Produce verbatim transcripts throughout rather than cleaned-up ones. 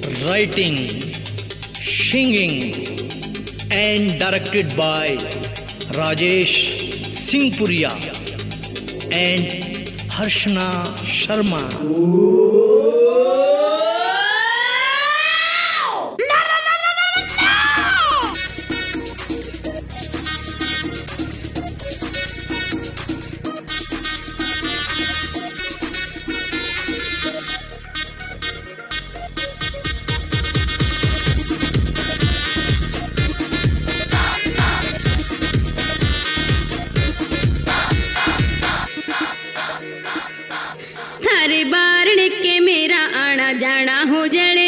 writing, singing and directed by Rajesh Singhpuria and Harshna Sharma. थारे बारण के मेरा आना जाना हो जड़े,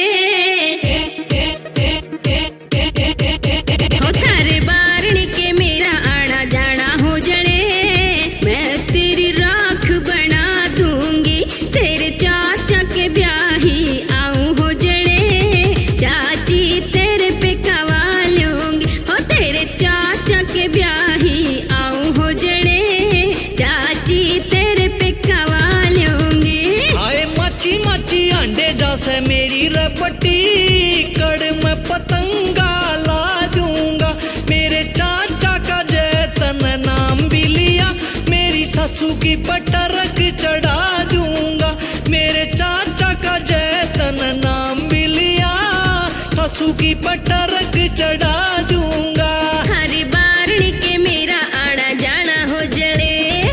हो थारे बारण के मेरा आना जाना हो जड़े। मैं तेरी राख बना दूंगी, तेरे चाचा के ब्याही आऊं हो जड़े। चाची तेरे पे कवा लूंगी, हो तेरे चाचा के ब्याही आऊं हो जड़े। चाची तेरे पे कवा अंडे जैसे मेरी रपटी कड़ में पतंगा ला दूंगा। मेरे चाचा का जैतन नाम भी लिया, मेरी ससु की पटरक चढ़ा दूंगा। मेरे चाचा का जैतन नाम भी लिया, ससु की पटरक चढ़ा दूंगा। हरी बारणी के मेरा आना जाना हो जड़े।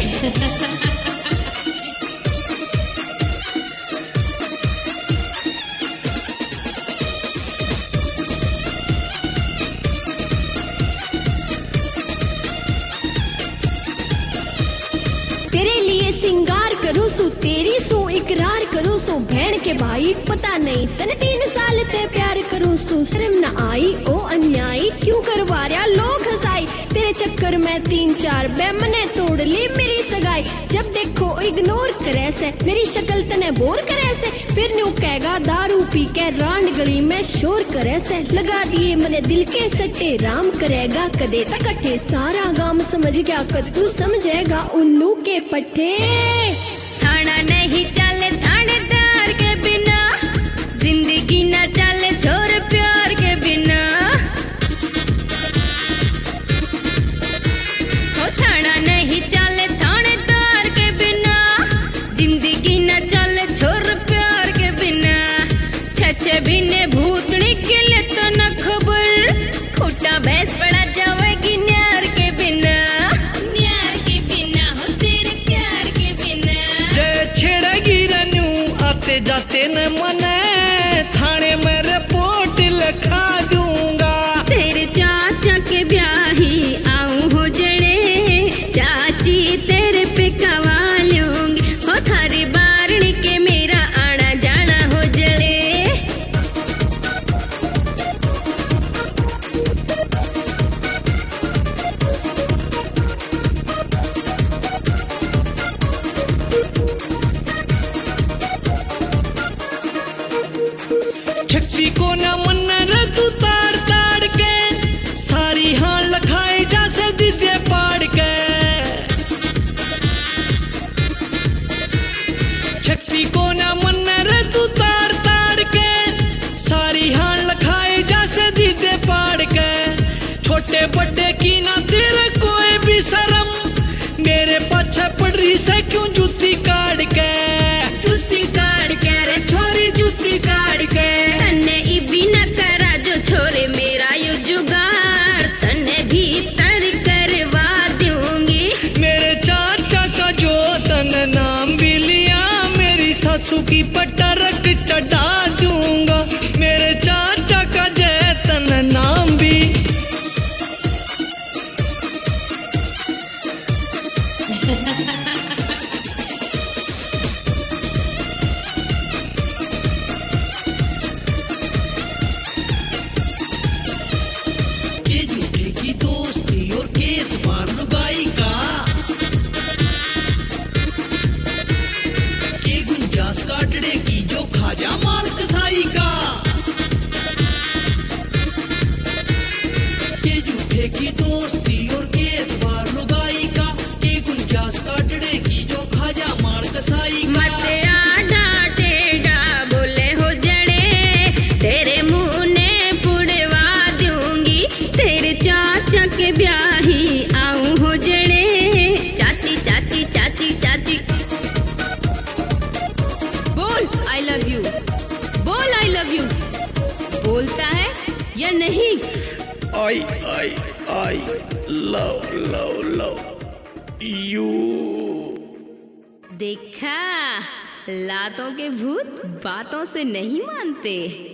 तेरे लिए सिंगार करूं सू, तेरी सू इकरार करूं सू। बहन के भाई पता नहीं तने तीन साल ते प्यार करूं सू। शर्म न आई ओ अन्यायी, क्यों करवा रहा लोग हंसाई। तेरे चक्कर में तीन चार बेमने तोड़ ली मेरी सगाई। जब देखो इग्नोर करे से, मेरी शक्ल तने बोर करे से। फिर न्यू कहेगा दारू पी के रांड गली में शोर करे से। लगा दिए मने दिल के सट्टे, राम करेगा कदे तक अठे। सारा गांव समझ गया कद तू समझेगा उल्लू के पट्टे। थाना नहीं चले थानेदार के बिना, जिंदगी न चले छोर प्यार के बिना। हो थाना नहीं चले थानेदार के बिना, जिंदगी न चले छोर प्यार के बिना। छछे बिने भूतनी के लिए तो न खबर, खोटा भैंस पड़ा जावेगी न्यार के बिना। न्यार के बिना हो तेरे प्यार के बिना। जय छेड़ेगी रन्यू आते जाते न मने, थाने में रिपोर्ट लिखा दूंगा। तेरे चाचा के ब्याही आऊं हो जड़े। चाची तेरे पे कवा लूंगी, हो थारी बारणी के मेरा आना जाना हो जड़े। छक्की को न मन तू ताड़ ताड़ के, सारी हाँ लखाई जैसे दीदे पाड़ के। छक्की को न मन तू ताड़ ताड़ के, सारी हाँ लखाई जैसे दीदे पाड़ के। छोटे बड़े की ना तेरे कोई भी शर्म, मेरे पीछे पड़ रही से क्यों जूती काट के। जूती काट के रे छोरी जूती काट के। तन्ने इबी न करा जो छोरे मेरा यो जुगाड़, तन्ने भीतर करवा दूंगी। मेरे चाचा का जो तन नाम भी लिया, मेरी सासू की पटरक चढ़ा दूंगा। मेरे चाचा का जैतन नाम भी या नहीं? I I I love love love you. देखा, लातों के भूत बातों से नहीं मानते।